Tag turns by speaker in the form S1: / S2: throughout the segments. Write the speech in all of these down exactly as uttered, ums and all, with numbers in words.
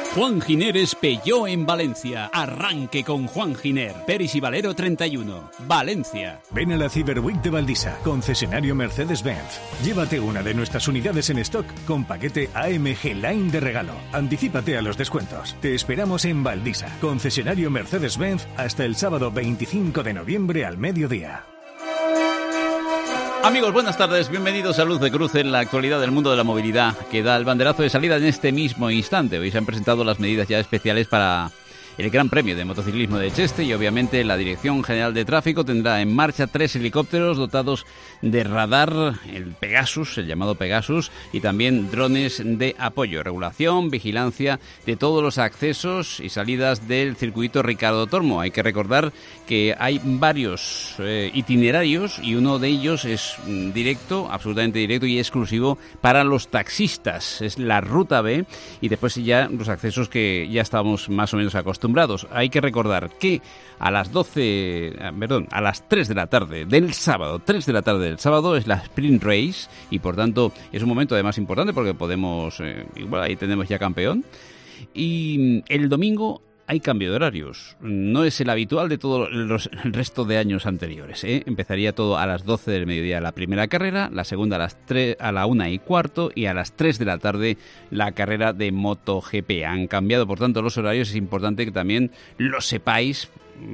S1: Juan Giner Peugeot en Valencia. Arranque con Juan Giner. Peris y Valero treinta y uno. Valencia.
S2: Ven a la Cyber Week de Valdisa, concesionario Mercedes-Benz. Llévate una de nuestras unidades en stock con paquete A M G Line de regalo. Anticípate a los descuentos. Te esperamos en Valdisa, concesionario Mercedes-Benz, hasta el sábado veinticinco de noviembre al mediodía.
S1: Amigos, buenas tardes, bienvenidos a Luz de Cruz en la actualidad del mundo de la movilidad, que da el banderazo de salida en este mismo instante. Hoy se han presentado las medidas ya especiales para el Gran Premio de Motociclismo de Cheste y obviamente la Dirección General de Tráfico tendrá en marcha tres helicópteros dotados de radar, el Pegasus, el llamado Pegasus, y también drones de apoyo, regulación, vigilancia de todos los accesos y salidas del circuito Ricardo Tormo. Hay que recordar que hay varios eh, itinerarios y uno de ellos es mm, directo, absolutamente directo y exclusivo para los taxistas. Es la Ruta B y después ya los accesos que ya estamos más o menos acostumbrados. Hay que recordar que a las doce, perdón, a las tres de la tarde del sábado, tres de la tarde del sábado es la Sprint Race y por tanto es un momento además importante porque podemos, eh, igual ahí tenemos ya campeón. Y el domingo hay cambio de horarios. No es el habitual de todo los, el resto de años anteriores, ¿eh? Empezaría todo a las doce del mediodía la primera carrera, la segunda a las tres, a la una y cuarto y a las tres de la tarde la carrera de MotoGP. Han cambiado, por tanto, los horarios. Es importante que también lo sepáis,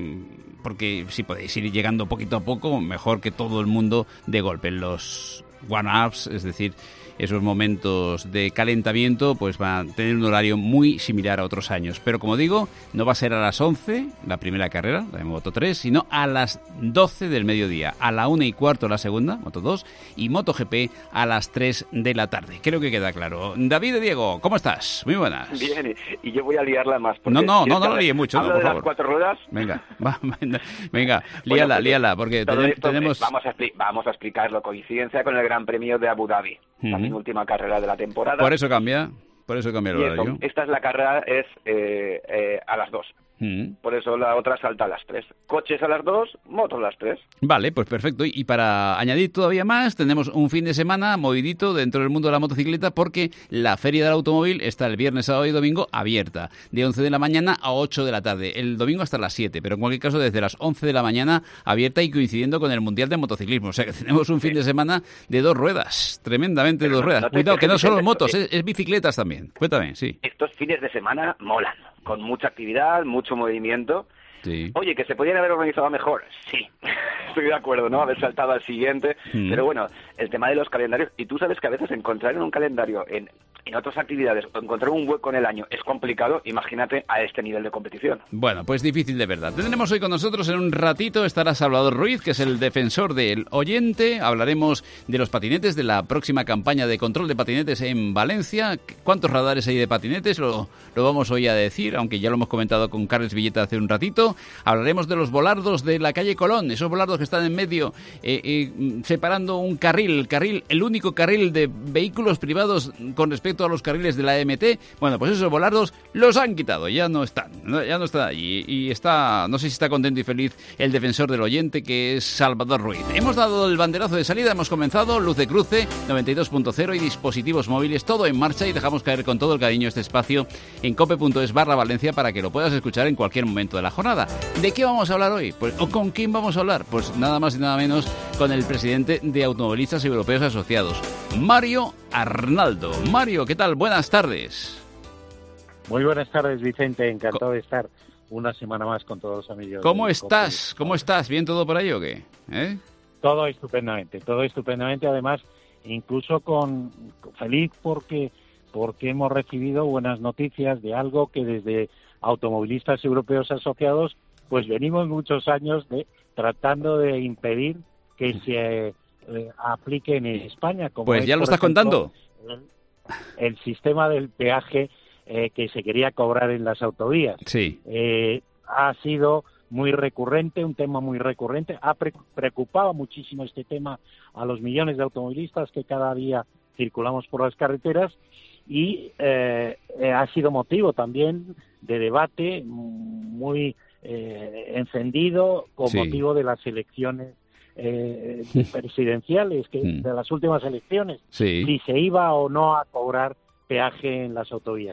S1: porque si podéis ir llegando poquito a poco, mejor que todo el mundo de golpe. Los one-ups, es decir, esos momentos de calentamiento, pues van a tener un horario muy similar a otros años. Pero como digo, no va a ser a las once la primera carrera, la de Moto tres, sino a las doce del mediodía, a la una y cuarto la segunda, Moto dos, y MotoGP a las tres de la tarde. Creo que queda claro. David de Diego, ¿cómo estás? Muy buenas.
S3: Bien, y yo voy a liarla más.
S1: No, no, no, no la líe mucho, no, por
S3: de
S1: favor.
S3: Las cuatro ruedas.
S1: Venga, va, venga, líala, bueno, líala, porque
S3: todo
S1: ten,
S3: esto,
S1: tenemos...
S3: Vamos a, vamos a explicarlo. Coincidencia con el Gran Premio de Abu Dhabi. Uh-huh. La penúltima carrera de la temporada.
S1: Por eso cambia, por eso cambia el horario.
S3: Esta es la carrera, es eh, eh, a las dos. Mm. Por eso la otra salta a las tres. Coches a las dos, motos a las tres.
S1: Vale, pues perfecto. Y para añadir todavía más, tenemos un fin de semana movidito dentro del mundo de la motocicleta porque la Feria del Automóvil está el viernes, sábado y domingo abierta, de once de la mañana a ocho de la tarde, el domingo hasta las siete, pero en cualquier caso desde las once de la mañana abierta y coincidiendo con el Mundial de Motociclismo. O sea que tenemos un fin de semana de dos ruedas, tremendamente pero dos no, ruedas. No Cuidado, que no solo motos, es, es bicicletas también. Cuéntame, sí.
S3: Estos fines de semana molan, con mucha actividad, mucho movimiento. Sí. Oye, ¿que se podían haber organizado mejor? Sí, estoy de acuerdo, ¿no? Haber saltado al siguiente. Mm. Pero bueno, el tema de los calendarios. Y tú sabes que a veces encontrar en un calendario, en, en otras actividades, o encontrar un hueco en el año es complicado. Imagínate a este nivel de competición.
S1: Bueno, pues difícil de verdad. Tendremos hoy con nosotros en un ratito, estará Salvador Ruiz, que es el defensor del oyente. Hablaremos de los patinetes, de la próxima campaña de control de patinetes en Valencia. ¿Cuántos radares hay de patinetes? Lo, lo vamos hoy a decir, aunque ya lo hemos comentado con Carles Villeta hace un ratito. Hablaremos de los volardos de la calle Colón, esos volardos que están en medio, eh, eh, separando un carril, el carril, el único carril de vehículos privados con respecto a los carriles de la M T. Bueno, pues esos volardos los han quitado, ya no están, ya no están allí. Y está, no sé si está contento y feliz el defensor del oyente, que es Salvador Ruiz. Hemos dado el banderazo de salida, hemos comenzado, luz de cruce, noventa y dos punto cero y dispositivos móviles, todo en marcha, y dejamos caer con todo el cariño este espacio en cope punto es barra Valencia para que lo puedas escuchar en cualquier momento de la jornada. ¿De qué vamos a hablar hoy? Pues, ¿o con quién vamos a hablar? Pues nada más y nada menos con el presidente de Automovilistas Europeos Asociados, Mario Arnaldo. Mario, ¿qué tal? Buenas tardes.
S4: Muy buenas tardes, Vicente. Encantado de estar una semana más con todos los amigos.
S1: ¿Cómo estás? ¿Cómo estás? ¿Bien todo por ahí o qué? ¿Eh?
S4: Todo estupendamente, todo estupendamente. Además, incluso con feliz porque porque hemos recibido buenas noticias de algo que desde Automovilistas Europeos Asociados pues venimos muchos años de tratando de impedir que se eh, aplique en España. Como
S1: pues
S4: es,
S1: ya lo estás
S4: ejemplo,
S1: contando.
S4: El, el sistema del peaje eh, que se quería cobrar en las autovías.
S1: Sí.
S4: Eh, ha sido muy recurrente, un tema muy recurrente. Ha pre- preocupado muchísimo este tema a los millones de automovilistas que cada día circulamos por las carreteras y eh, eh, ha sido motivo también de debate muy eh, encendido con sí. motivo de las elecciones eh, presidenciales, que mm. de las últimas elecciones,
S1: sí.
S4: si se iba o no a cobrar peaje en las autovías.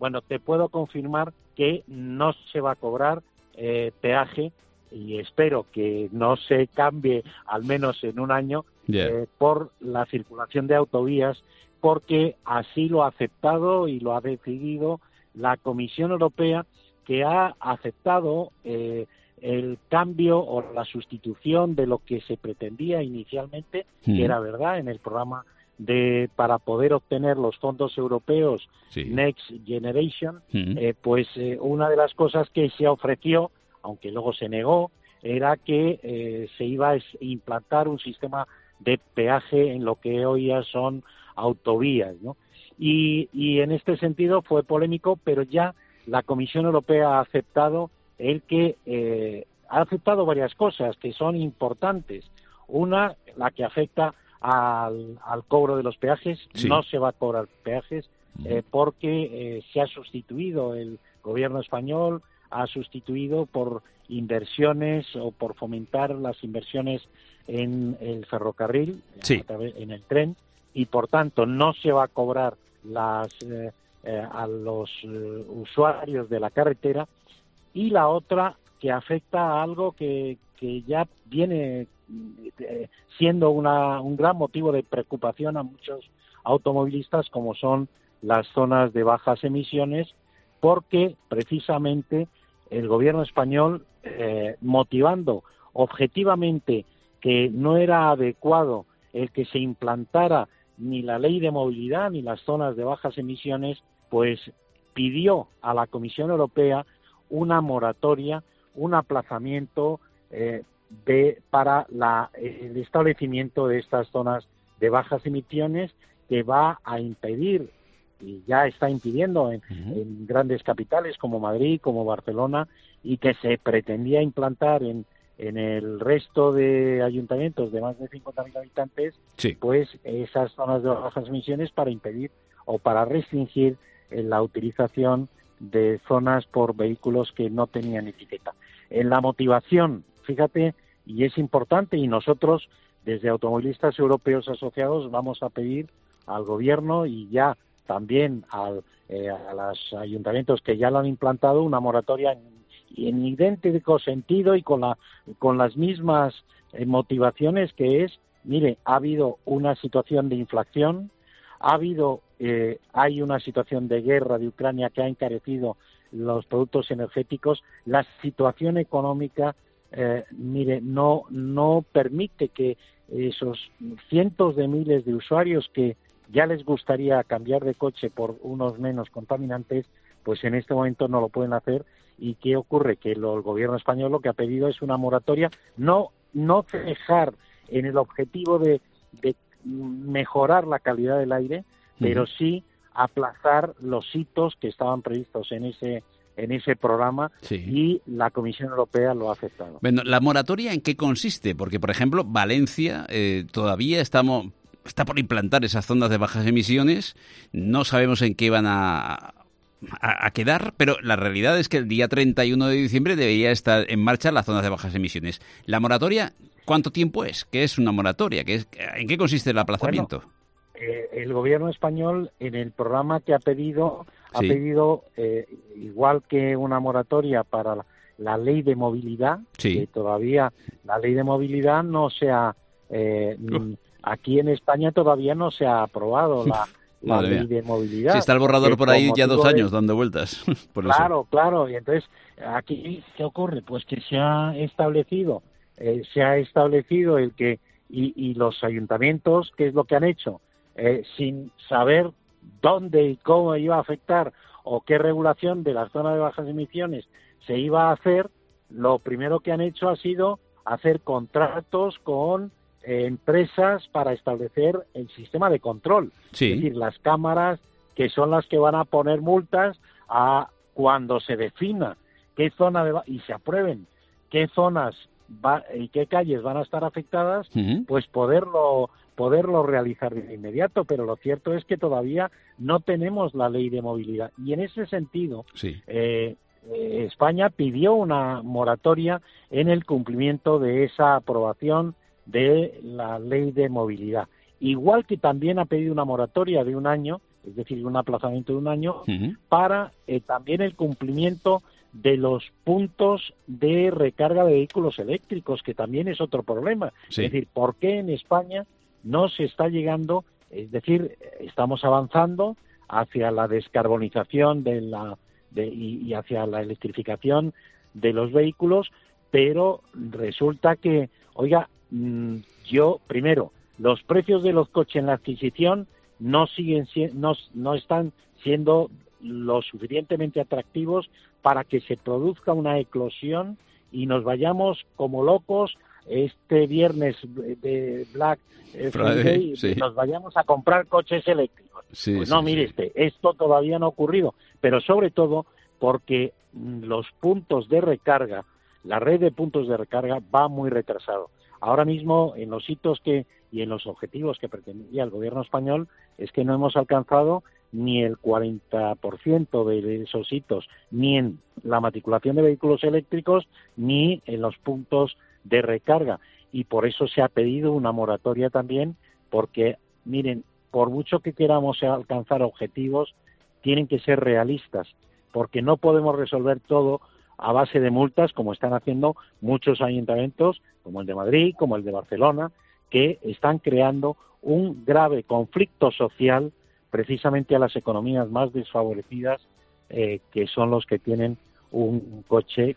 S4: Bueno, te puedo confirmar que no se va a cobrar eh, peaje, y espero que no se cambie al menos en un año, yeah. eh, por la circulación de autovías, porque así lo ha aceptado y lo ha decidido la Comisión Europea, que ha aceptado eh, el cambio o la sustitución de lo que se pretendía inicialmente, mm. que era verdad en el programa de para poder obtener los fondos europeos, sí. Next Generation, mm. eh, pues eh, una de las cosas que se ofreció, aunque luego se negó, era que eh, se iba a implantar un sistema de peaje en lo que hoy ya son autovías, ¿no? Y, y en este sentido fue polémico, pero ya la Comisión Europea ha aceptado el que eh, ha aceptado varias cosas que son importantes. Una, la que afecta al, al cobro de los peajes, sí. no se va a cobrar peajes eh, porque eh, se ha sustituido, el gobierno español ha sustituido por inversiones o por fomentar las inversiones en el ferrocarril, sí. a través, en el tren, y por tanto no se va a cobrar las eh, eh, a los eh, usuarios de la carretera. Y la otra, que afecta a algo que, que ya viene eh, siendo una, un gran motivo de preocupación a muchos automovilistas, como son las zonas de bajas emisiones, porque precisamente el gobierno español, eh, motivando objetivamente que no era adecuado el que se implantara ni la ley de movilidad ni las zonas de bajas emisiones, pues pidió a la Comisión Europea una moratoria, un aplazamiento eh, de, para la, el establecimiento de estas zonas de bajas emisiones, que va a impedir, y ya está impidiendo en, uh-huh. en grandes capitales como Madrid, como Barcelona, y que se pretendía implantar en, en el resto de ayuntamientos de más de cincuenta mil habitantes, sí. pues esas zonas de bajas emisiones, para impedir o para restringir la utilización de zonas por vehículos que no tenían etiqueta. En la motivación, fíjate, y es importante, y nosotros desde Automovilistas Europeos Asociados vamos a pedir al gobierno y ya también al, eh, a los ayuntamientos que ya lo han implantado una moratoria en, en idéntico sentido y con, la, con las mismas eh, motivaciones, que es, mire, ha habido una situación de inflación, ha habido, eh, hay una situación de guerra de Ucrania que ha encarecido los productos energéticos, la situación económica, eh, mire, no, no permite que esos cientos de miles de usuarios que ya les gustaría cambiar de coche por unos menos contaminantes, pues en este momento no lo pueden hacer. ¿Y qué ocurre? Que lo, el gobierno español lo que ha pedido es una moratoria, no, no dejar en el objetivo de, de mejorar la calidad del aire, pero sí aplazar los hitos que estaban previstos en ese en ese programa, sí. y la Comisión Europea lo ha aceptado.
S1: Bueno, ¿la moratoria en qué consiste? Porque, por ejemplo, Valencia eh, todavía estamos está por implantar esas zonas de bajas emisiones, no sabemos en qué van a, a, a quedar, pero la realidad es que el día treinta y uno de diciembre debería estar en marcha las zonas de bajas emisiones. ¿La moratoria cuánto tiempo es? ¿Qué es una moratoria? ¿Qué es, ¿En qué consiste el aplazamiento?
S4: Bueno, eh, el gobierno español, en el programa que ha pedido, ha sí. pedido, eh, igual que una moratoria para la, la ley de movilidad, sí. que todavía la ley de movilidad no se ha... Eh, uh. Aquí en España todavía no se ha aprobado la, la ley de movilidad.
S1: Sí, está el borrador por ahí ya dos años de... dando vueltas. Por
S4: claro,
S1: eso.
S4: claro. Y entonces, aquí, ¿qué ocurre? Pues que se ha establecido, eh, se ha establecido el que, y, y los ayuntamientos, ¿qué es lo que han hecho? Eh, sin saber dónde y cómo iba a afectar o qué regulación de las zonas de bajas emisiones se iba a hacer, lo primero que han hecho ha sido hacer contratos con Eh, empresas para establecer el sistema de control, sí. es decir, las cámaras que son las que van a poner multas a cuando se defina qué zona de, y se aprueben qué zonas va, y qué calles van a estar afectadas, uh-huh. pues poderlo poderlo realizar de inmediato. Pero lo cierto es que todavía no tenemos la ley de movilidad, y en ese sentido sí. eh, eh, España pidió una moratoria en el cumplimiento de esa aprobación de la ley de movilidad, igual que también ha pedido una moratoria de un año es decir, un aplazamiento de un año,
S1: uh-huh.
S4: para eh, también el cumplimiento de los puntos de recarga de vehículos eléctricos, que también es otro problema.
S1: Sí.
S4: Es decir, ¿por qué en España no se está llegando? Es decir, estamos avanzando hacia la descarbonización de la de, y, y hacia la electrificación de los vehículos, pero resulta que, oiga, mmm, yo, primero, los precios de los coches en la adquisición no siguen no, no están siendo lo suficientemente atractivos para que se produzca una eclosión y nos vayamos como locos este viernes de Black Friday, sí. nos vayamos a comprar coches eléctricos.
S1: Sí,
S4: pues
S1: sí,
S4: no, mire,
S1: sí.
S4: este, esto todavía no ha ocurrido, pero sobre todo porque los puntos de recarga, la red de puntos de recarga va muy retrasado. Ahora mismo, en los hitos que y en los objetivos que pretendía el gobierno español, es que no hemos alcanzado ni el cuarenta por ciento de esos hitos, ni en la matriculación de vehículos eléctricos, ni en los puntos de recarga. Y por eso se ha pedido una moratoria también, porque, miren, por mucho que queramos alcanzar objetivos, tienen que ser realistas, porque no podemos resolver todo a base de multas, como están haciendo muchos ayuntamientos, como el de Madrid, como el de Barcelona, que están creando un grave conflicto social precisamente a las economías más desfavorecidas, eh, que son los que tienen un coche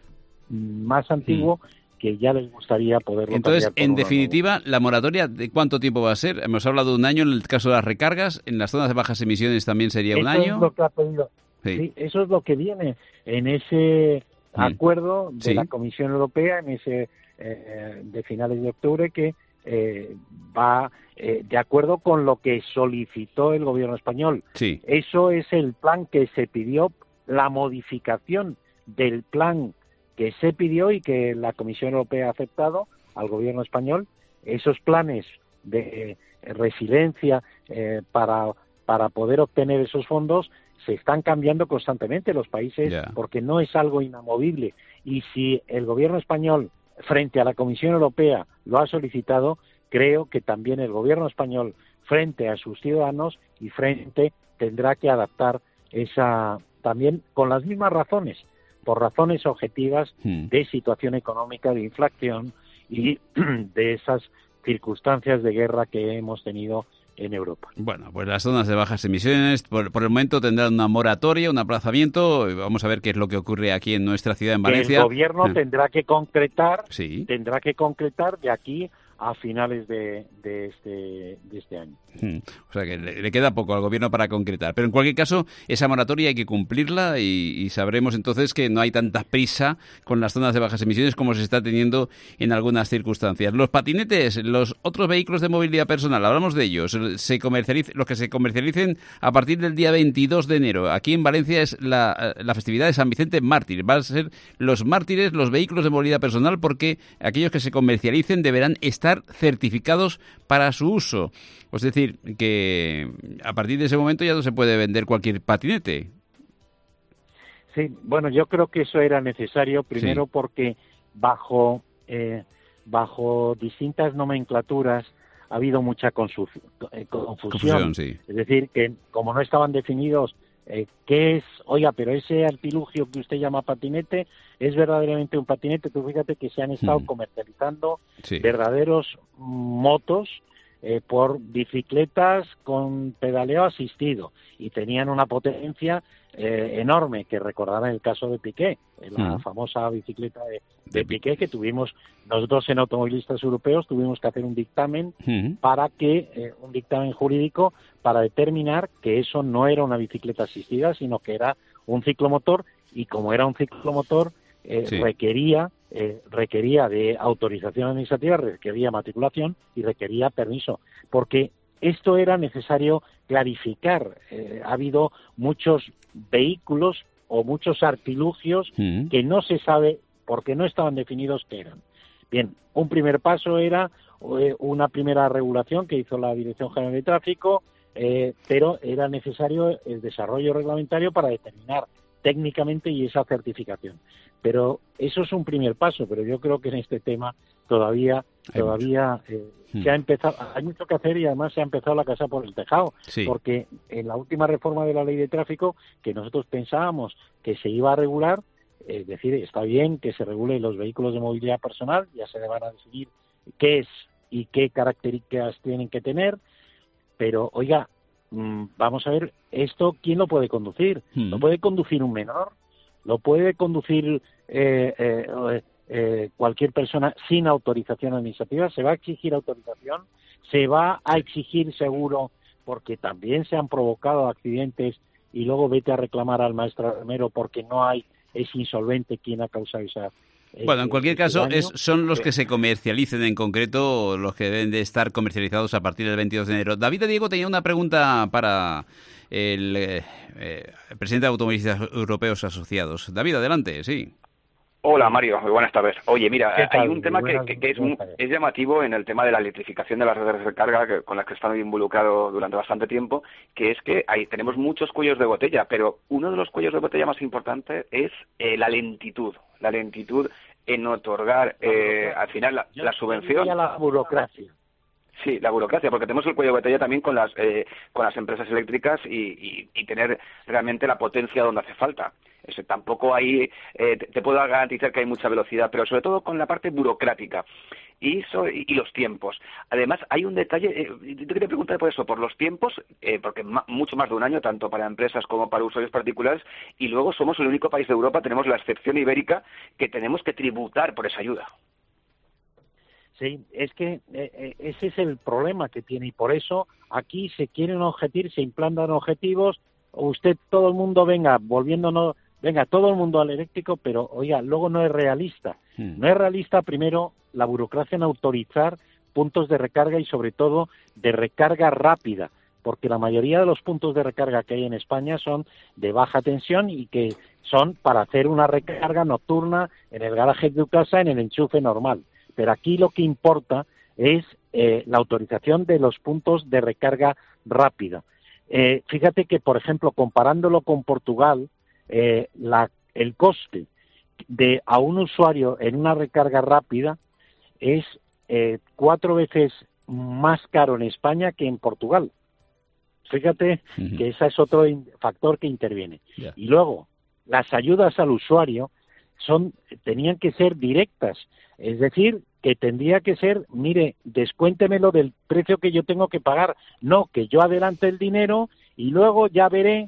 S4: más antiguo, mm. que ya les gustaría poderlo
S1: Entonces,
S4: cambiar por
S1: en
S4: uno
S1: definitiva,
S4: nuevo.
S1: ¿la moratoria de cuánto tiempo va a ser? Hemos hablado de un año en el caso de las recargas, en las zonas de bajas emisiones también sería
S4: eso
S1: un año.
S4: Es lo que ha pedido.
S1: Sí.
S4: Sí, eso es lo que viene en ese mm. acuerdo de
S1: sí.
S4: la Comisión Europea, en ese eh, de finales de octubre, que eh, va eh, de acuerdo con lo que solicitó el gobierno español.
S1: Sí.
S4: Eso es el plan que se pidió, la modificación del plan que se pidió y que la Comisión Europea ha aceptado al gobierno español. Esos planes de eh, resiliencia eh, para, para poder obtener esos fondos se están cambiando constantemente los países, yeah. porque no es algo inamovible. Y si el gobierno español, frente a la Comisión Europea, lo ha solicitado, creo que también el gobierno español, frente a sus ciudadanos y frente, tendrá que adaptar esa, también con las mismas razones, por razones objetivas
S1: hmm.
S4: de situación económica, de inflación y de esas circunstancias de guerra que hemos tenido en Europa.
S1: Bueno, pues las zonas de bajas emisiones por, por el momento tendrán una moratoria, un aplazamiento. Vamos a ver qué es lo que ocurre aquí en nuestra ciudad, en Valencia.
S4: El gobierno eh. tendrá que concretar,
S1: sí.
S4: tendrá que concretar de aquí a finales de, de, este, de este año.
S1: Hmm. O sea que le, le queda poco al gobierno para concretar. Pero en cualquier caso, esa moratoria hay que cumplirla y, y sabremos entonces que no hay tanta prisa con las zonas de bajas emisiones como se está teniendo en algunas circunstancias. Los patinetes, los otros vehículos de movilidad personal, hablamos de ellos, se comercializ- los que se comercialicen a partir del día veintidós de enero. Aquí en Valencia es la, la festividad de San Vicente Mártir. Van a ser los mártires, los vehículos de movilidad personal, porque aquellos que se comercialicen deberán estar certificados para su uso. Es decir, que a partir de ese momento ya no se puede vender cualquier patinete.
S4: Sí, bueno, yo creo que eso era necesario, primero sí. porque bajo, eh, bajo distintas nomenclaturas ha habido mucha consu- eh, confusión.
S1: Confusión, sí.
S4: Es decir, que como no estaban definidos Eh, ¿qué es? Oiga, pero ese artilugio que usted llama patinete, ¿es verdaderamente un patinete? Tú fíjate que se han estado mm. comercializando sí. verdaderos motos eh, por bicicletas con pedaleo asistido y tenían una potencia eh, enorme, que recordarán el caso de Piqué, la mm. famosa bicicleta de, de, de Piqué, que tuvimos nosotros en Automovilistas Europeos, tuvimos que hacer un dictamen mm. para que, eh, un dictamen jurídico para determinar que eso no era una bicicleta asistida, sino que era un ciclomotor, y como era un ciclomotor, eh, sí. requería eh, requería de autorización administrativa, requería matriculación y requería permiso, porque esto era necesario clarificar. Eh, ha habido muchos vehículos o muchos artilugios mm. que no se sabe, porque no estaban definidos qué eran. Bien, un primer paso era eh, una primera regulación que hizo la Dirección General de Tráfico, Eh, pero era necesario el desarrollo reglamentario para determinar técnicamente y esa certificación. Pero eso es un primer paso, pero yo creo que en este tema todavía hay todavía eh, hmm. se ha empezado, hay mucho que hacer y además se ha empezado la casa por el tejado, sí. porque en la última reforma de la ley de tráfico, que nosotros pensábamos que se iba a regular, es decir, está bien que se regule los vehículos de movilidad personal, ya se le van a decidir qué es y qué características tienen que tener, pero oiga, mmm, vamos a ver, esto, ¿quién lo puede conducir? Hmm. ¿Lo puede conducir un menor? ¿Lo puede conducir eh, eh, eh, cualquier persona sin autorización administrativa? ¿Se va a exigir autorización? ¿Se va a exigir seguro? Porque también se han provocado accidentes y luego vete a reclamar al maestro armero porque no hay, es insolvente quien ha causado esa...
S1: Bueno, en cualquier caso, es, son los que se comercialicen en concreto, los que deben de estar comercializados a partir del veintidós de enero. David de Diego tenía una pregunta para el, eh, el presidente de Automovilistas Europeos Asociados. David, adelante, sí.
S3: Hola, Mario, muy buenas tardes. Oye, mira, hay un tema que, que, que es, es llamativo en el tema de la electrificación de las redes de recarga, que, con las que he estado involucrado durante bastante tiempo, que es que hay, tenemos muchos cuellos de botella, pero uno de los cuellos de botella más importantes es eh, la lentitud, la lentitud en otorgar, eh, al final, la, la subvención.
S4: La burocracia.
S3: Sí, la burocracia, porque tenemos el cuello de botella también con las eh, con las empresas eléctricas y, y, y tener realmente la potencia donde hace falta. Eso, tampoco hay, eh, te, te puedo garantizar que hay mucha velocidad, pero sobre todo con la parte burocrática y, so, y, y los tiempos. Además, hay un detalle, eh, yo quería preguntar por eso, por los tiempos, eh, porque ma, mucho más de un año, tanto para empresas como para usuarios particulares, y luego somos el único país de Europa, tenemos la excepción ibérica, que tenemos que tributar por esa ayuda.
S4: Sí, es que eh, ese es el problema que tiene y por eso aquí se quieren objetivos, se implantan objetivos, usted, todo el mundo venga, volviéndonos, venga, todo el mundo al eléctrico, pero oiga, luego no es realista. Hmm. No es realista, primero, la burocracia en autorizar puntos de recarga y sobre todo de recarga rápida, porque la mayoría de los puntos de recarga que hay en España son de baja tensión y que son para hacer una recarga nocturna en el garaje de tu casa en el enchufe normal. Pero aquí lo que importa es eh, la autorización de los puntos de recarga rápida. Eh, fíjate que, por ejemplo, comparándolo con Portugal, eh, la, el coste de a un usuario en una recarga rápida es eh, cuatro veces más caro en España que en Portugal. Fíjate uh-huh. que ese es otro in- factor que interviene. Yeah. Y luego, las ayudas al usuario son tenían que ser directas, es decir, que tendría que ser, mire, descuéntemelo del precio que yo tengo que pagar, no que yo adelante el dinero y luego ya veré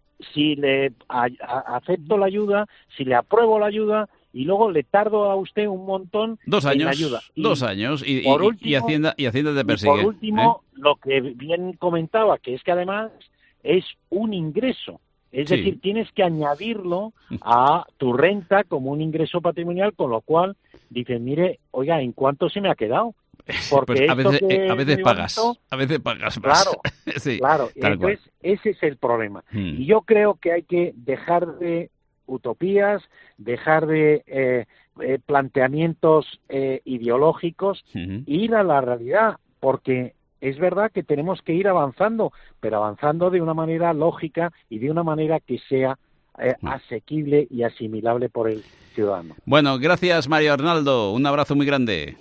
S4: si le a, a, acepto la ayuda, si le apruebo la ayuda y luego le tardo a usted un montón
S1: dos años,
S4: en la ayuda. Y,
S1: dos años y,
S4: por
S1: y,
S4: último,
S1: y Hacienda y Hacienda te persigue.
S4: Y por último,
S1: ¿eh?
S4: lo que bien comentaba, que es que además es un ingreso. Es
S1: sí.
S4: decir, tienes que añadirlo a tu renta como un ingreso patrimonial, con lo cual dices, mire, oiga, ¿en cuánto se me ha quedado? Porque
S1: pues a veces,
S4: que
S1: a veces pagas, bonito, a veces pagas más.
S4: Claro,
S1: sí,
S4: claro. Entonces, cual. ese es el problema. Hmm. Y yo creo que hay que dejar de utopías, dejar de eh, eh, planteamientos eh, ideológicos, uh-huh. e ir a la realidad, porque es verdad que tenemos que ir avanzando, pero avanzando de una manera lógica y de una manera que sea eh, asequible y asimilable por el ciudadano.
S1: Bueno, gracias Mario Arnaldo, un abrazo muy grande.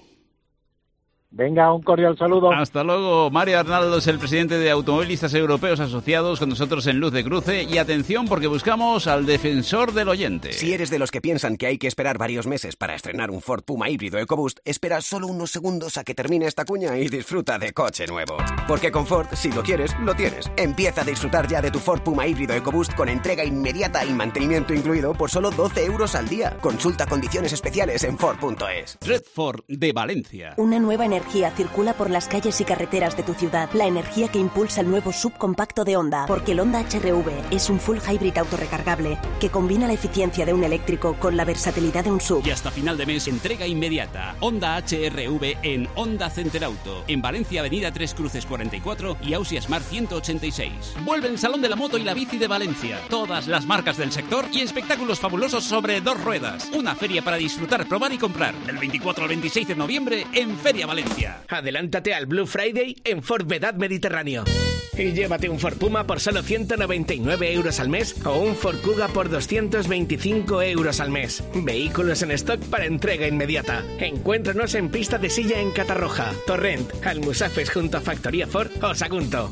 S4: Venga, un cordial saludo.
S1: Hasta luego. Mario Arnaldo es el presidente de Automovilistas Europeos Asociados, con nosotros en Luz de Cruce. Y atención, porque buscamos al defensor del oyente.
S5: Si eres de los que piensan que hay que esperar varios meses para estrenar un Ford Puma híbrido EcoBoost, espera solo unos segundos a que termine esta cuña y disfruta de coche nuevo. Porque con Ford, si lo quieres, lo tienes. Empieza a disfrutar ya de tu Ford Puma híbrido EcoBoost con entrega inmediata y mantenimiento incluido por solo doce euros al día. Consulta condiciones especiales en Ford punto es.
S1: Red Ford de Valencia.
S6: Una nueva energía circula por las calles y carreteras de tu ciudad. La energía que impulsa el nuevo subcompacto de Honda. Porque el Honda H R V es un full hybrid autorrecargable que combina la eficiencia de un eléctrico con la versatilidad de un sub.
S7: Y hasta final de mes, entrega inmediata. Honda H R V en Honda Center Auto. En Valencia, Avenida Tres Cruces cuarenta y cuatro y Ausia Smart ciento ochenta y seis. Vuelve el Salón de la Moto y la Bici de Valencia. Todas las marcas del sector y espectáculos fabulosos sobre dos ruedas. Una feria para disfrutar, probar y comprar. Del veinticuatro al veintiséis de noviembre en Feria Valencia.
S8: Adelántate al Blue Friday en Ford Vedad Mediterráneo. y llévate un Ford Puma por solo ciento noventa y nueve euros al mes o un Ford Kuga por doscientos veinticinco euros al mes. Vehículos en stock para entrega inmediata. Encuéntranos en Pista de Silla en Catarroja, Torrent, Almusafes junto a Factoría Ford o Sagunto.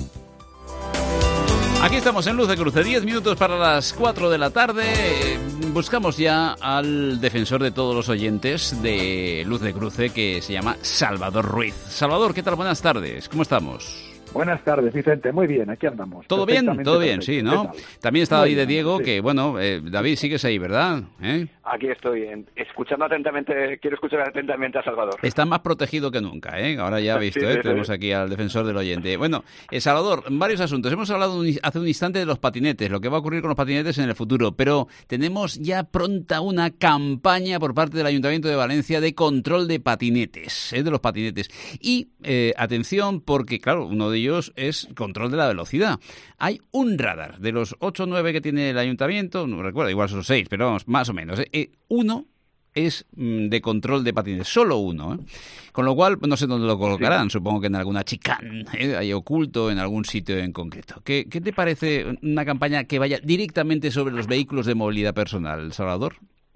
S1: Aquí estamos en Luz de Cruce, diez minutos para las cuatro de la tarde. Buscamos ya al defensor de todos los oyentes de Luz de Cruce, que se llama Salvador Ruiz. Salvador, ¿qué tal? Buenas tardes, ¿cómo estamos?
S9: Buenas tardes, Vicente. Muy bien, aquí andamos.
S1: ¿Todo bien? Todo bien, perfecto. Sí, ¿no? También estaba ahí de Diego, sí. Que bueno, eh, David, sigues ahí, ¿verdad? ¿Eh?
S3: Aquí estoy, en, escuchando atentamente, quiero escuchar atentamente a Salvador.
S1: Está más protegido que nunca, ¿eh? Ahora ya ha visto,
S3: sí,
S1: ¿eh?
S3: Sí,
S1: Tenemos
S3: sí.
S1: aquí al defensor del oyente. Bueno, eh, Salvador, varios asuntos. Hemos hablado un, hace un instante de los patinetes, lo que va a ocurrir con los patinetes en el futuro, pero tenemos ya pronta una campaña por parte del Ayuntamiento de Valencia de control de patinetes, ¿eh? De los patinetes. Y, eh, atención, porque, claro, uno de ellos es control de la velocidad. Hay un radar de los ocho o nueve que tiene el ayuntamiento, no recuerdo, igual son seis, pero vamos, más o menos. ¿eh? Uno es mm, de control de patines, solo uno. ¿eh? Con lo cual, no sé dónde lo colocarán, sí. Supongo que en alguna chicane, ¿eh? Ahí oculto, en algún sitio en concreto. ¿Qué, ¿Qué te parece una campaña que vaya directamente sobre los vehículos de movilidad personal, Salvador?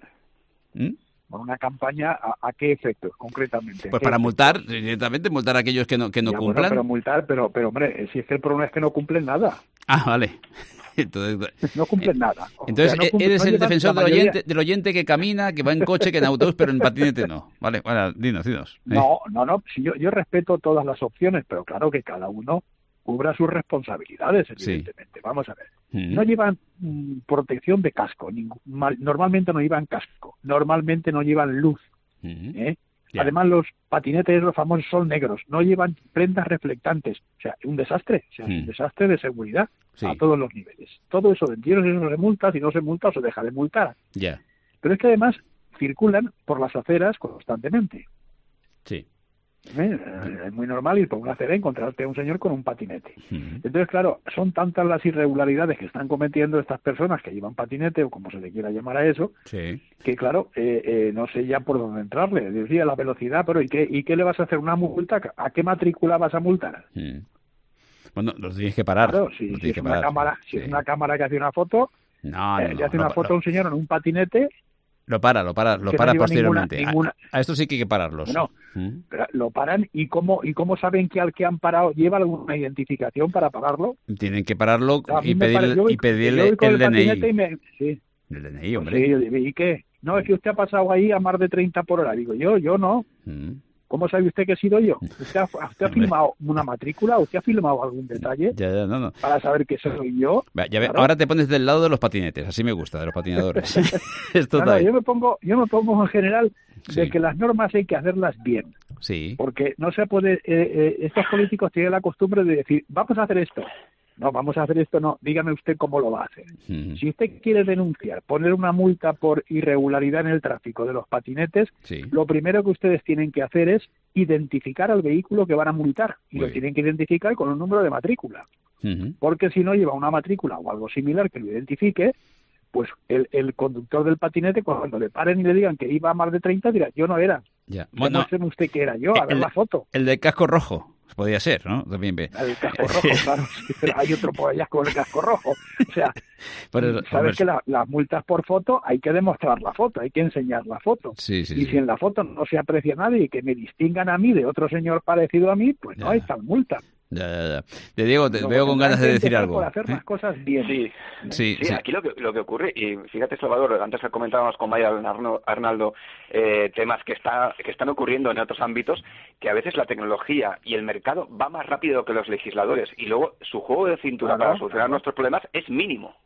S1: ¿Mm?
S9: Una campaña, ¿a, a qué efectos concretamente?
S1: Pues para multar, directamente multar a aquellos que no que no
S9: ya,
S1: cumplan.
S9: Bueno, pero multar, pero, pero hombre, si es que el problema es que no cumplen nada.
S1: Ah, vale. Entonces,
S9: no cumplen nada.
S1: Entonces,
S9: o sea, no cumplen,
S1: eres
S9: no
S1: el defensor del
S9: mayoría...
S1: oyente, del oyente que camina, que va en coche, que en autobús, pero en patinete no. Vale, bueno, dinos, dinos. ¿eh?
S9: No, no, no. Si yo, yo respeto todas las opciones, pero claro que cada uno cubra sus responsabilidades, evidentemente. Sí. Vamos a ver. Mm. No llevan mm, protección de casco. Ningún, mal, normalmente no llevan casco. Normalmente no llevan luz. Mm. ¿eh? Yeah. Además, los patinetes, los famosos, son negros. No llevan prendas reflectantes. O sea, un desastre. O sea, mm. un desastre de seguridad sí. a todos los niveles. Todo eso, entiendo, eso se multa. Si no se multa, o se deja de multar.
S1: Yeah.
S9: Pero es que además circulan por las aceras constantemente.
S1: Sí.
S9: ¿Eh? Es muy normal ir por una acera y encontrarte a un señor con un patinete. Uh-huh. Entonces, claro, son tantas las irregularidades que están cometiendo estas personas que llevan patinete, o como se le quiera llamar a eso,
S1: sí.
S9: que claro, eh, eh, no sé ya por dónde entrarle. Decía la velocidad, pero ¿y qué, ¿y qué le vas a hacer? ¿Una multa? ¿A qué matrícula vas a multar?
S1: Uh-huh. Bueno, los tienes que parar.
S9: Claro, si, si, es, una cámara, si sí. es una cámara que hace una foto,
S1: no,
S9: eh,
S1: no,
S9: le hace
S1: no,
S9: una
S1: no,
S9: foto
S1: no.
S9: a un señor en un patinete...
S1: Lo para, lo para, lo
S9: que
S1: para
S9: no
S1: posteriormente.
S9: Ninguna, ninguna...
S1: A, a esto sí que hay que pararlos.
S9: No,
S1: ¿Mm?
S9: pero lo paran y cómo y cómo saben que al que han parado lleva alguna identificación para pararlo.
S1: Tienen que pararlo y,
S9: pedir,
S1: pedir,
S9: voy,
S1: y pedirle el, el D N I.
S9: Y me, sí.
S1: El D N I, hombre.
S9: Pues sí, ¿y qué? No, es que usted ha pasado ahí a más de treinta por hora. Digo, yo, yo no.
S1: ¿Mm?
S9: ¿Cómo sabe usted que he sido yo? ¿Usted ha, usted ha filmado una matrícula? ¿Usted ha filmado algún detalle?
S1: Ya, ya, no, no.
S9: Para saber que soy yo.
S1: Ya, ya claro. Ahora te pones del lado de los patinetes, así me gusta, de los patinadores. Es total.
S9: No, no, yo me pongo, yo me pongo en general de
S1: sí.
S9: que las normas hay que hacerlas bien.
S1: Sí.
S9: Porque no se puede, eh, eh, estos políticos tienen la costumbre de decir, vamos a hacer esto. No, vamos a hacer esto, no. Dígame usted cómo lo va a hacer. Uh-huh. Si usted quiere denunciar, poner una multa por irregularidad en el tráfico de los patinetes,
S1: sí.
S9: lo primero que ustedes tienen que hacer es identificar al vehículo que van a multar. Y Muy lo bien. tienen que identificar con un número de matrícula.
S1: Uh-huh.
S9: Porque si no lleva una matrícula o algo similar que lo identifique, pues el, el conductor del patinete, cuando le paren y le digan que iba a más de treinta, dirá, yo no era.
S1: Ya. Bueno,
S9: demuéstreme usted que era yo, a
S1: el,
S9: ver la foto.
S1: El del casco rojo. Podía ser, ¿no? También ve.
S9: El casco rojo, claro. Pero hay otro por allá con el casco rojo. O sea,
S1: pero,
S9: sabes
S1: hombre,
S9: que la, las multas por foto hay que demostrar la foto, hay que enseñar la foto.
S1: Sí, sí,
S9: y
S1: sí.
S9: si en la foto no se aprecia nadie y que me distingan a mí de otro señor parecido a mí, pues no
S1: ya.
S9: hay tal multa.
S1: Ya, ya, ya. Te digo, te
S9: no,
S1: veo con ganas de decir algo.
S9: Por hacer
S1: ¿eh?
S9: las cosas bien.
S3: Sí,
S1: sí,
S3: sí,
S1: sí.
S3: Aquí lo que, lo que ocurre, y fíjate, Salvador, antes que comentábamos con Maya Arnaldo eh, temas que, está, que están ocurriendo en otros ámbitos, que a veces la tecnología y el mercado va más rápido que los legisladores, y luego su juego de cintura
S9: claro,
S3: para solucionar
S9: claro.
S3: nuestros problemas es mínimo.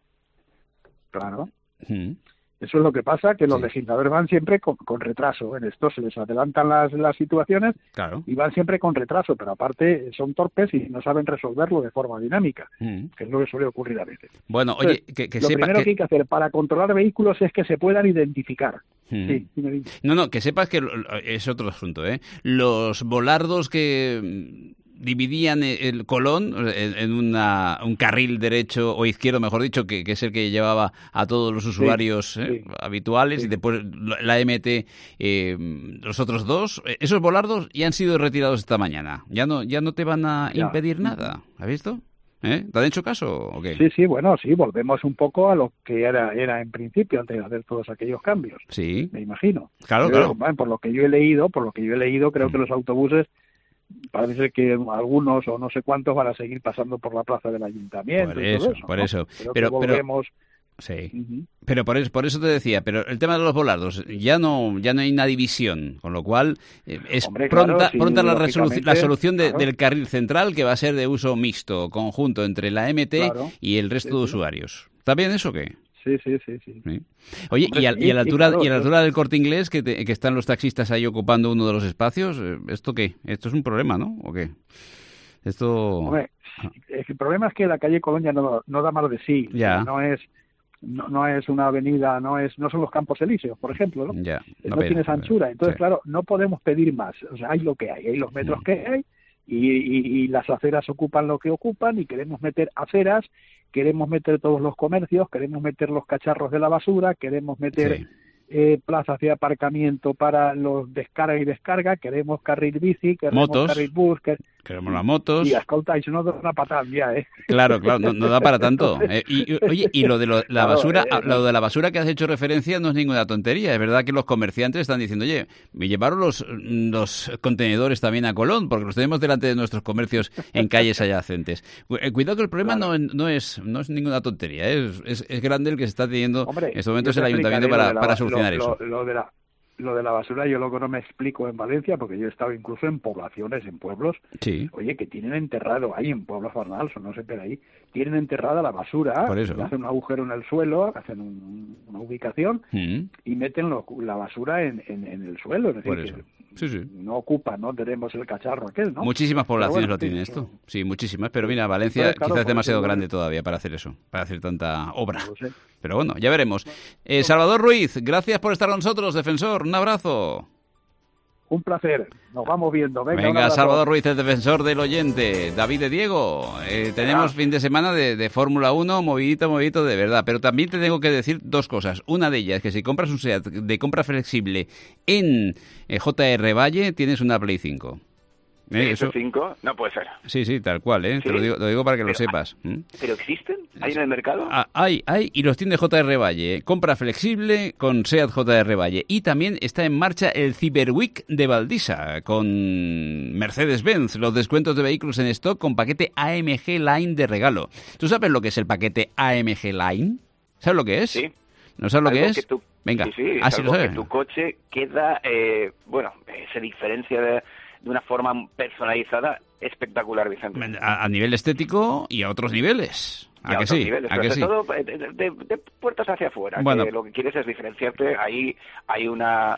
S9: Claro.
S1: Mm.
S9: Eso es lo que pasa, que los
S1: sí.
S9: legisladores van siempre con, con retraso. En esto se les adelantan las, las situaciones
S1: claro.
S9: y van siempre con retraso, pero aparte son torpes y no saben resolverlo de forma dinámica,
S1: mm.
S9: que es lo que suele ocurrir a veces.
S1: Bueno,
S9: Entonces,
S1: oye, que, que
S9: lo
S1: sepa
S9: primero
S1: que...
S9: que hay que hacer para controlar vehículos es que se puedan identificar.
S1: Mm.
S9: Sí, dime, dime.
S1: No, no, que sepas que es otro asunto, ¿eh? Los volardos que dividían el Colón en una, un carril derecho o izquierdo, mejor dicho, que, que es el que llevaba a todos los usuarios sí, ¿eh? sí, habituales, sí. y después la M T, eh, los otros dos, esos volardos ya han sido retirados esta mañana. Ya no, ya no te van a
S9: ya.
S1: impedir nada. ¿Has visto? ¿Eh? ¿Te han hecho caso o qué?
S9: Sí, sí, bueno, sí, volvemos un poco a lo que era era en principio antes de hacer todos aquellos cambios.
S1: Sí.
S9: Me imagino.
S1: Claro,
S9: Pero,
S1: claro.
S9: Por lo que yo he leído, por lo que yo he leído, creo mm. que los autobuses parece ser que algunos o no sé cuántos van a seguir pasando por la plaza del ayuntamiento.
S1: Por
S9: y
S1: eso,
S9: todo eso,
S1: por
S9: ¿no?
S1: eso.
S9: Creo
S1: pero,
S9: que volvemos...
S1: pero... Sí, uh-huh. pero por eso, por eso te decía, pero el tema de los volardos, ya no ya no hay una división, con lo cual eh, es
S9: Hombre,
S1: pronta,
S9: claro, sí,
S1: pronta la, resolu- la solución de,
S9: claro.
S1: del carril central, que va a ser de uso mixto, conjunto entre la M T claro. y el resto sí, de usuarios. Sí. ¿Está bien eso o qué?
S9: Sí, sí, sí. sí.
S1: ¿Sí? Oye, Hombre, ¿y, a, sí, y a la altura, sí, claro, y a la altura del Corte Inglés, que, te, que están los taxistas ahí ocupando uno de los espacios, ¿esto qué? Esto es un problema, ¿no? ¿O qué? Esto...
S9: Hombre, el problema es que la calle Colonia no, no da más de sí.
S1: Ya.
S9: No es... No, no es una avenida, no es no son los Campos Elíseos, por ejemplo, ¿no?
S1: Ya,
S9: no pena, tienes anchura. Entonces, sí. claro, no podemos pedir más. O sea, hay lo que hay, hay los metros mm. que hay y, y, y las aceras ocupan lo que ocupan y queremos meter aceras, queremos meter todos los comercios, queremos meter los cacharros de la basura, queremos meter sí. eh, plazas de aparcamiento para los descarga y descarga, queremos carril bici, queremos
S1: motos.
S9: carril bus, que...
S1: queremos las motos.
S9: Y escolta, eso no da una patada ya, ¿eh?
S1: Claro, claro, no, no da para tanto. Eh, y, y, oye, y lo de lo, la claro, basura, eh, lo de la basura que has hecho referencia no es ninguna tontería. Es verdad que los comerciantes están diciendo, oye, me llevaron los, los contenedores también a Colón, porque los tenemos delante de nuestros comercios en calles adyacentes. Cuidado que el problema claro. no, no es no es ninguna tontería, ¿eh? es, es, es grande el que se está teniendo Hombre, en estos momentos el ayuntamiento para, la, para solucionar
S9: lo,
S1: eso.
S9: Lo, lo de la... Lo de la basura yo luego no me explico en Valencia, porque yo he estado incluso en poblaciones, en pueblos,
S1: sí.
S9: oye, que tienen enterrado ahí, en pueblos farnals o no sé, pero ahí, tienen enterrada la basura,
S1: Por eso.
S9: hacen un agujero en el suelo, hacen un, una ubicación
S1: mm.
S9: y meten lo, la basura en, en, en el suelo. Es decir,
S1: Por eso. Sí, sí.
S9: No ocupa, no tenemos el cacharro aquel, ¿no?
S1: Muchísimas poblaciones
S9: bueno,
S1: lo tienen
S9: sí,
S1: esto. Sí, muchísimas, pero mira, Valencia
S9: Entonces, claro,
S1: quizás es demasiado
S9: eso,
S1: grande
S9: bueno.
S1: todavía para hacer eso, para hacer tanta obra.
S9: No sé.
S1: Pero bueno, ya veremos. Eh, Salvador Ruiz, gracias por estar con nosotros, defensor. Un abrazo.
S9: Un placer. Nos vamos viendo. Venga,
S1: Venga Salvador Ruiz, el defensor del oyente. David de Diego, eh, tenemos fin de semana de, de Fórmula uno, movidito, movidito de verdad. Pero también te tengo que decir dos cosas. Una de ellas es que si compras un SEAT de compra flexible en eh, J R Valle, tienes una Play cinco.
S3: ¿Eh? ¿Eso cinco? No puede ser.
S1: Sí, sí, tal cual, ¿eh? ¿Sí? Te lo digo, lo digo para que pero, lo sepas. ¿Mm?
S3: ¿Pero existen? ¿Hay en el mercado?
S1: Ah, hay, hay, y los tiene J R Valle. ¿eh? Compra flexible con SEAT J R Valle. Y también está en marcha el Cyber Week de Valdisa con Mercedes-Benz. Los descuentos de vehículos en stock con paquete A M G Line de regalo. ¿Tú sabes lo que es el paquete A M G Line? ¿Sabes lo que es?
S3: Sí.
S1: ¿No sabes lo
S3: algo
S1: que es?
S3: Que tú...
S1: Venga,
S3: sí, sí,
S1: así
S3: algo
S1: lo sabes.
S3: Que tu coche queda, eh, bueno, se diferencia de... de una forma personalizada espectacular, Vicente.
S1: A, a nivel estético y a otros niveles. ¿A,
S3: a
S1: que
S3: otros
S1: sí?
S3: niveles,
S1: ¿A
S3: pero
S1: que
S3: sobre
S1: sí?
S3: todo de, de, de puertas hacia afuera.
S1: Bueno.
S3: Que lo que quieres es diferenciarte. Ahí hay una...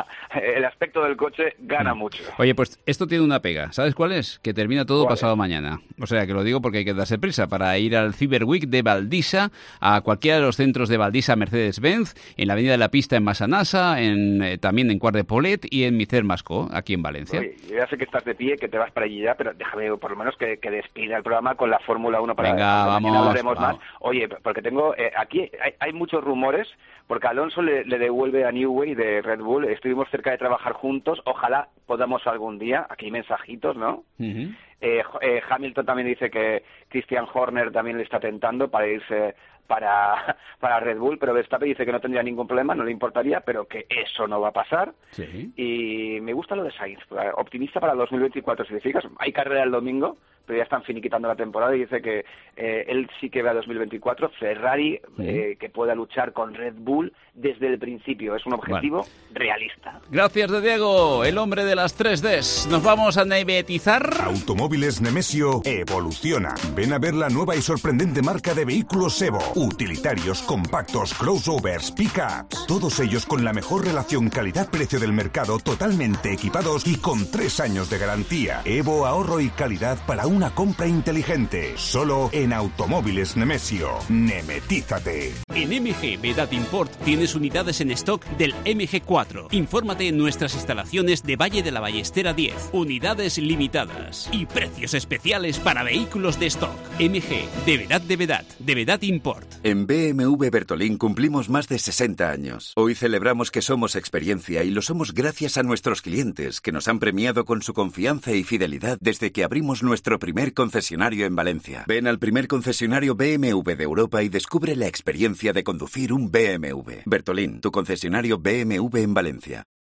S3: El aspecto del coche gana
S1: mm.
S3: mucho.
S1: Oye, pues esto tiene una pega. ¿Sabes cuál es? Que termina todo pasado es? mañana. O sea, que lo digo porque hay que darse prisa para ir al Cyber Week de Valdisa, a cualquiera de los centros de Valdisa Mercedes-Benz, en la Avenida de la Pista en Massanassa, en, eh, también en Quart de Poblet y en Micer Mascó, aquí en Valencia.
S3: Oye, yo ya sé que estás de pie, que te vas para allí ya, pero déjame por lo menos que, que despida el programa con la Fórmula uno para...
S1: Venga,
S3: para
S1: vamos,
S3: hablaremos
S1: vamos.
S3: más. Oye, porque tengo... Eh, aquí hay, hay muchos rumores, porque Alonso le, le devuelve a Newey de Red Bull. Estuvimos cerca de trabajar juntos. Ojalá podamos algún día. Aquí hay mensajitos, ¿no?
S1: Uh-huh.
S3: eh, eh, Hamilton también dice que Christian Horner también le está tentando para irse para, para Red Bull, pero Verstappen dice que no tendría ningún problema, no le importaría, pero que eso no va a pasar.
S1: Sí.
S3: Y me gusta lo de Sainz, optimista para el dos mil veinticuatro. Si te fijas, hay carrera el domingo, pero ya están finiquitando la temporada y dice que eh, él sí que ve a dos mil veinticuatro Ferrari, sí. eh, que pueda luchar con Red Bull desde el principio. Es un objetivo bueno. realista.
S1: Gracias de Diego, el hombre de las tres Ds. Nos vamos a nevetizar.
S10: Automóviles Nemesio evoluciona. Ven a ver la nueva y sorprendente marca de vehículos Evo. Utilitarios, compactos, crossovers, pick-ups. Todos ellos con la mejor relación calidad-precio del mercado, totalmente equipados y con tres años de garantía. Evo, ahorro y calidad para una compra inteligente. Solo en Automóviles Nemesio. Nemetízate.
S7: En M G Vedat Import tienes unidades en stock del M G cuatro. Infórmate en nuestras instalaciones de Valle de la Ballestera diez. Unidades limitadas y precios especiales para vehículos de stock. M G de Vedat de Vedat, de Vedat Import.
S11: En B M W Bertolín cumplimos más de sesenta años. Hoy celebramos que somos experiencia y lo somos gracias a nuestros clientes que nos han premiado con su confianza y fidelidad desde que abrimos nuestro primer primer concesionario en Valencia. Ven al primer concesionario B M W de Europa y descubre la experiencia de conducir un B M W. Bertolín, tu concesionario B M W en Valencia.